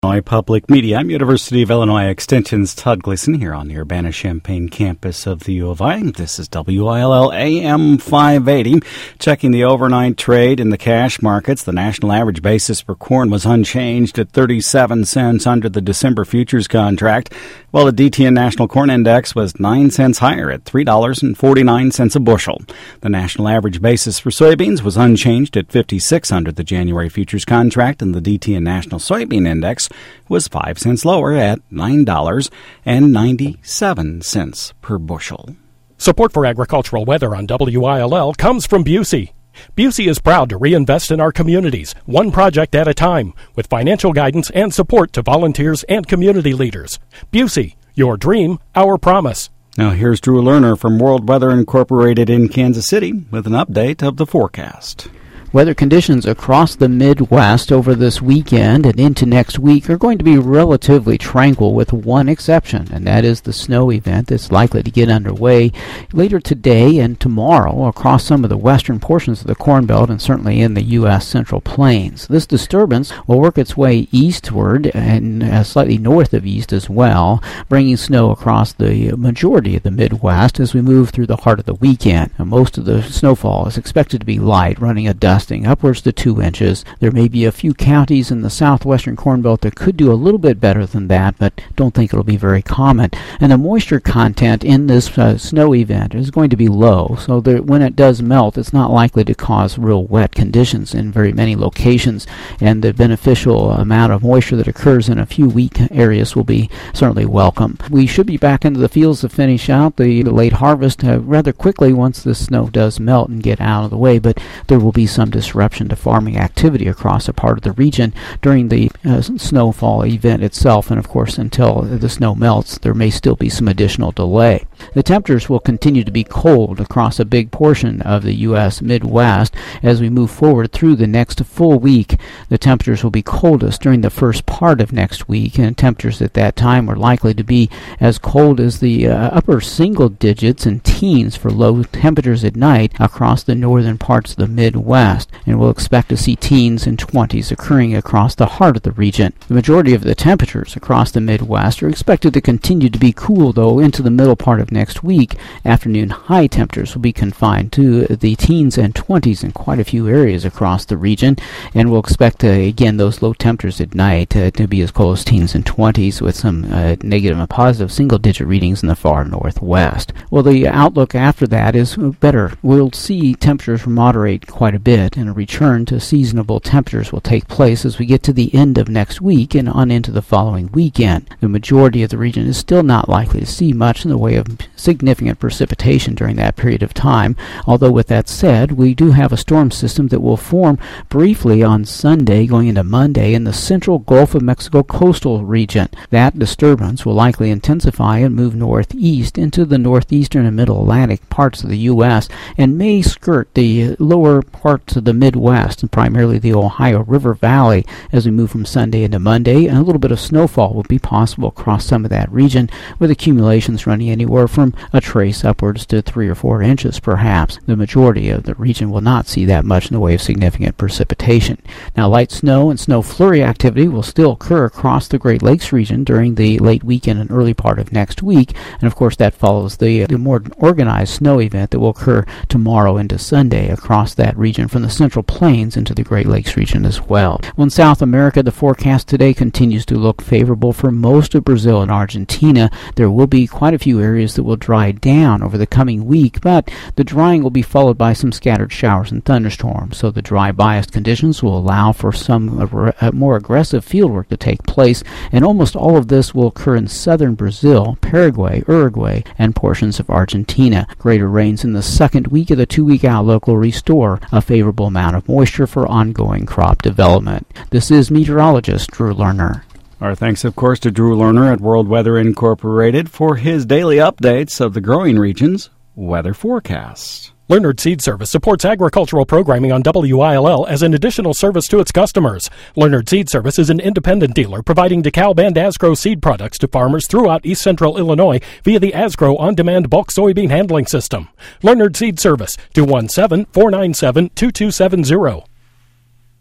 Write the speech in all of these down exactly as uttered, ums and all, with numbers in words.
Illinois Public Media. I'm University of Illinois Extension's Todd Gleason here on the Urbana-Champaign campus of the U of I. This is W I L L A M five eighty. Checking the overnight trade in the cash markets, the national average basis for corn was unchanged at thirty-seven cents under the December futures contract, while the D T N National Corn Index was nine cents higher at three dollars and forty-nine cents a bushel. The national average basis for soybeans was unchanged at fifty-six under the January futures contract, and the D T N National Soybean Index was five cents lower at nine dollars and ninety-seven cents per bushel. Support for agricultural weather on W I L L comes from Busey. Busey is proud to reinvest in our communities, one project at a time, with financial guidance and support to volunteers and community leaders. Busey, your dream, our promise. Now here's Drew Lerner from World Weather Incorporated in Kansas City with an update of the forecast. Weather conditions across the Midwest over this weekend and into next week are going to be relatively tranquil with one exception, and that is the snow event that's likely to get underway later today and tomorrow across some of the western portions of the Corn Belt and certainly in the U S Central Plains. This disturbance will work its way eastward and uh, slightly north of east as well, bringing snow across the majority of the Midwest as we move through the heart of the weekend. Now, most of the snowfall is expected to be light, running a dust upwards to two inches. There may be a few counties in the southwestern Corn Belt that could do a little bit better than that, but don't think it'll be very common. And the moisture content in this uh, snow event is going to be low, so that when it does melt, it's not likely to cause real wet conditions in very many locations, and the beneficial amount of moisture that occurs in a few weak areas will be certainly welcome. We should be back into the fields to finish out the late harvest uh, rather quickly once the snow does melt and get out of the way, but there will be some disruption to farming activity across a part of the region during the uh, snowfall event itself, and of course until the snow melts there may still be some additional delay. The temperatures will continue to be cold across a big portion of the U S Midwest as we move forward through the next full week. The temperatures will be coldest during the first part of next week, and temperatures at that time are likely to be as cold as the uh, upper single digits and teens for low temperatures at night across the northern parts of the Midwest, and we'll expect to see teens and twenties occurring across the heart of the region. The majority of the temperatures across the Midwest are expected to continue to be cool, though, into the middle part of next week. Afternoon high temperatures will be confined to the teens and twenties in quite a few areas across the region, and we'll expect, uh, again, those low temperatures at night uh, to be as cold as teens and twenties, with some uh, negative and positive single-digit readings in the far northwest. Well, the outlook after that is better. We'll see temperatures moderate quite a bit, and a return to seasonable temperatures will take place as we get to the end of next week and on into the following weekend. The majority of the region is still not likely to see much in the way of significant precipitation during that period of time, although with that said, we do have a storm system that will form briefly on Sunday going into Monday in the central Gulf of Mexico coastal region. That disturbance will likely intensify and move northeast into the northeastern and middle Atlantic parts of the U S and may skirt the lower parts of the Midwest and primarily the Ohio River Valley as we move from Sunday into Monday, and a little bit of snowfall will be possible across some of that region, with accumulations running anywhere from a trace upwards to three or four inches perhaps. The majority of the region will not see that much in the way of significant precipitation. Now, light snow and snow flurry activity will still occur across the Great Lakes region during the late weekend and early part of next week, and of course that follows the, the more organized snow event that will occur tomorrow into Sunday across that region from the Central Plains into the Great Lakes region as well. Well, in South America, the forecast today continues to look favorable for most of Brazil and Argentina. There will be quite a few areas that will dry down over the coming week, but the drying will be followed by some scattered showers and thunderstorms, so the dry biased conditions will allow for some uh, more aggressive fieldwork to take place, and almost all of this will occur in southern Brazil, Paraguay, Uruguay, and portions of Argentina. Greater rains in the second week of the two-week outlook will restore a favorable amount of moisture for ongoing crop development. This is meteorologist Drew Lerner. Our thanks, of course, to Drew Lerner at World Weather Incorporated for his daily updates of the growing region's weather forecasts. Leonard Seed Service supports agricultural programming on W I L L as an additional service to its customers. Leonard Seed Service is an independent dealer providing DeKalb and Asgrow seed products to farmers throughout East Central Illinois via the Asgrow on-demand bulk soybean handling system. Leonard Seed Service, two one seven, four nine seven, two two seven zero.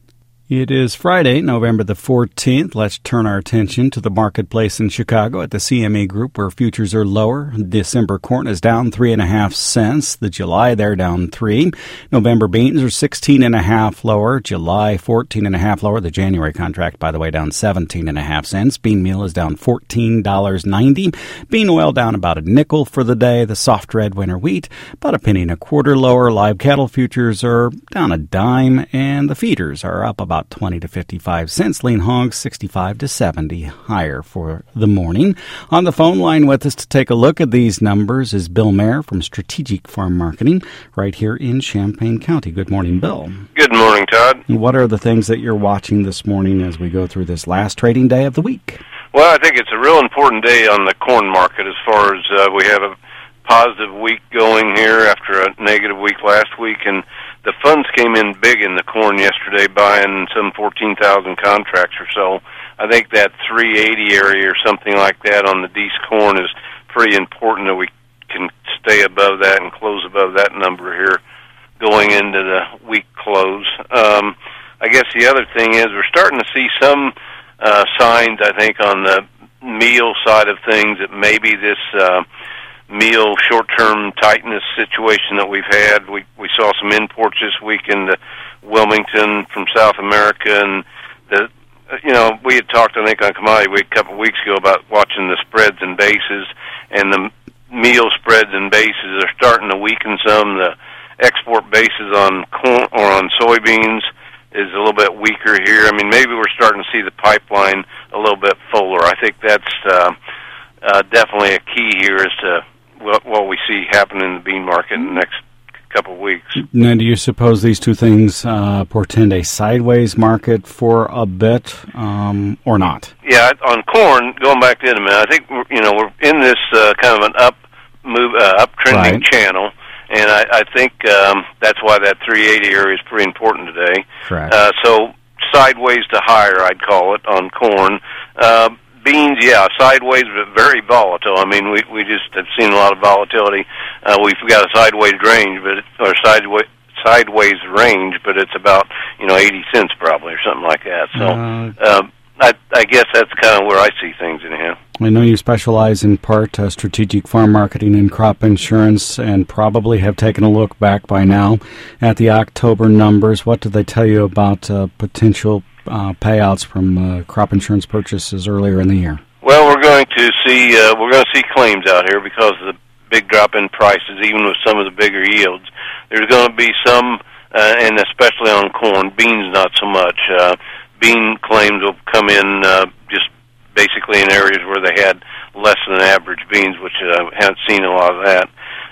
It is Friday, November the fourteenth. Let's turn our attention to the marketplace in Chicago at the C M E Group, where futures are lower. December corn is down three and a half cents. The July, they're down three. November beans are sixteen and a half lower. July, fourteen and a half lower. The January contract, by the way, down seventeen and a half cents. Bean meal is down fourteen dollars and ninety cents. Bean oil down about a nickel for the day. The soft red winter wheat, about a penny and a quarter lower. Live cattle futures are down a dime, and the feeders are up about twenty to fifty-five cents. Lean hogs sixty-five to seventy higher for the morning. On the phone line with us to take a look at these numbers is Bill Mayer from Strategic Farm Marketing right here in Champaign County. Good morning, Bill. Good morning, Todd. What are the things that you're watching this morning as we go through this last trading day of the week? Well, I think it's a real important day on the corn market as far as uh, we have a positive week going here after a negative week last week, and the funds came in big in the corn yesterday, buying some fourteen thousand contracts or so. I think that three eighty area or something like that on the Dees corn is pretty important that we can stay above that and close above that number here going into the week close. Um, I guess the other thing is we're starting to see some uh, signs, I think, on the meal side of things that maybe this uh, meal short-term tightness situation that we've had. We we saw some imports this week into Wilmington from South America, and the you know we had talked I think on Commodity Week a couple of weeks ago about watching the spreads and bases, and the meal spreads and bases are starting to weaken some. The export bases on corn or on soybeans is a little bit weaker here. I mean, maybe we're starting to see the pipeline a little bit fuller. I think that's uh, uh, definitely a key here as to what, what we see happen in the bean market in the next couple of weeks. Now, do you suppose these two things uh, portend a sideways market for a bit, um, or not? Yeah, on corn, going back to it a minute, I think we're, you know we're in this uh, kind of an up move, uh, uptrending right. channel, and I, I think um, that's why that three eighty area is pretty important today. Correct. Uh, so sideways to higher, I'd call it on corn. Uh, Beans, yeah, sideways, but very volatile. I mean, we we just have seen a lot of volatility. Uh, we've got a sideways range, but it, or sideways sideways range, but it's about you know eighty cents probably or something like that. So, uh, um, I I guess that's kind of where I see things in here. I know you specialize in part uh, strategic farm marketing and crop insurance, and probably have taken a look back by now at the October numbers. What did they tell you about uh, potential Uh, payouts from uh, crop insurance purchases earlier in the year? Well, we're going to see uh, we're going to see claims out here because of the big drop in prices, even with some of the bigger yields. There's going to be some, uh, and especially on corn, beans not so much. Uh, bean claims will come in uh, just basically in areas where they had less than average beans, which I uh, haven't seen a lot of that.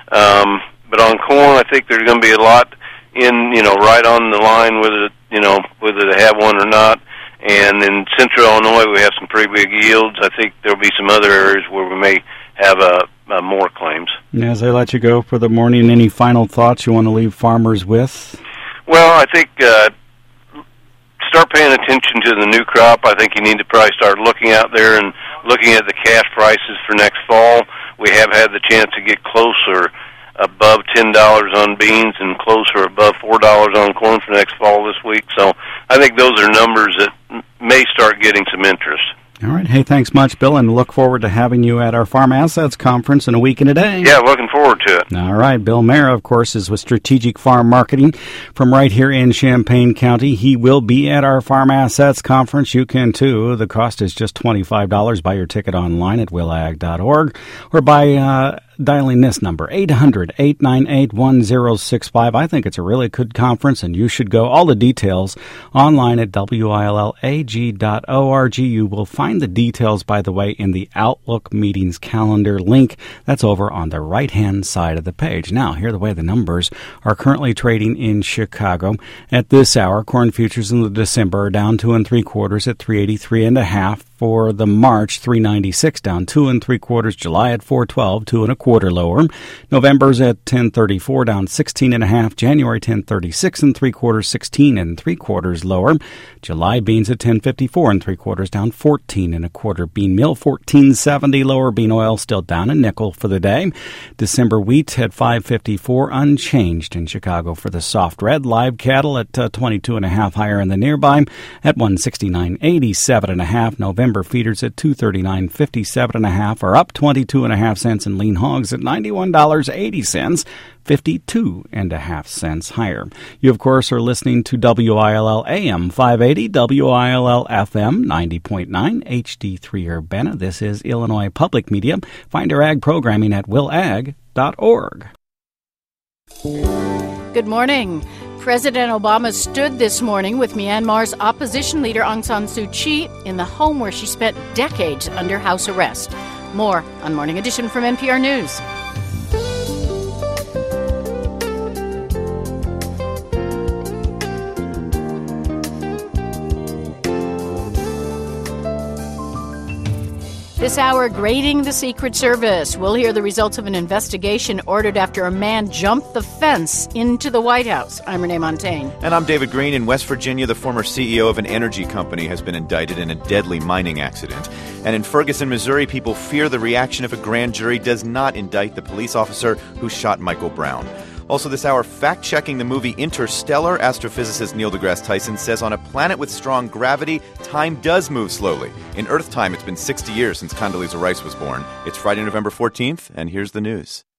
Um, but on corn, I think there's going to be a lot in, you know, right on the line with it, you know, whether they have one or not. And in central Illinois, we have some pretty big yields. I think there'll be some other areas where we may have uh, uh, more claims. As I let you go for the morning, any final thoughts you want to leave farmers with? Well, I think uh, start paying attention to the new crop. I think you need to probably start looking out there and looking at the cash prices for next fall. We have had the chance to get closer above ten dollars on beans and closer above four dollars on corn for next fall this week. So I think those are numbers that m- may start getting some interest. All right. Hey, thanks much, Bill, and look forward to having you at our Farm Assets Conference in a week and a day. Yeah, looking forward to it. All right. Bill Mayer, of course, is with Strategic Farm Marketing from right here in Champaign County. He will be at our Farm Assets Conference. You can, too. The cost is just twenty-five dollars. Buy your ticket online at will ag dot org or by uh, dialing this number, eight hundred, eight nine eight, one zero six five. I think it's a really good conference, and you should go. All the details online at will ag dot org. You will find the details, by the way, in the Outlook Meetings calendar link. That's over on the right-hand side of the page. Now, here are the way the numbers are currently trading in Chicago. At this hour, corn futures in the December are down two and three quarters at three eighty-three and a half. For the March, three ninety-six, down two and three quarters. July at four twelve, two and a quarter lower. November's at ten thirty-four, down sixteen and a half. January ten thirty-six and three quarters, sixteen and three quarters lower. July beans at ten fifty-four and three quarters, down fourteen and a quarter. Bean meal fourteen seventy lower. Bean oil still down a nickel for the day. December wheat at five fifty-four, unchanged in Chicago for the soft red. Live cattle at uh, twenty-two and a half higher in the nearby at one sixty-nine eighty-seven and a half. November feeders at two thirty-nine fifty-seven and a half are up twenty-two and a half cents, and lean hogs at ninety-one dollars and eighty cents, fifty-two and a half cents higher. You, of course, are listening to W I L L A M five eighty, W I L L F M ninety point nine, H D three Urbana. This is Illinois Public Media. Find our ag programming at will ag dot org. Good morning. President Obama stood this morning with Myanmar's opposition leader Aung San Suu Kyi in the home where she spent decades under house arrest. More on Morning Edition from N P R News. This hour, grading the Secret Service. We'll hear the results of an investigation ordered after a man jumped the fence into the White House. I'm Renee Montaigne. And I'm David Green. In West Virginia, the former C E O of an energy company has been indicted in a deadly mining accident. And in Ferguson, Missouri, people fear the reaction if a grand jury does not indict the police officer who shot Michael Brown. Also this hour, fact-checking the movie Interstellar, astrophysicist Neil deGrasse Tyson says on a planet with strong gravity, time does move slowly. In Earth time, it's been sixty years since Condoleezza Rice was born. It's Friday, November fourteenth, and here's the news.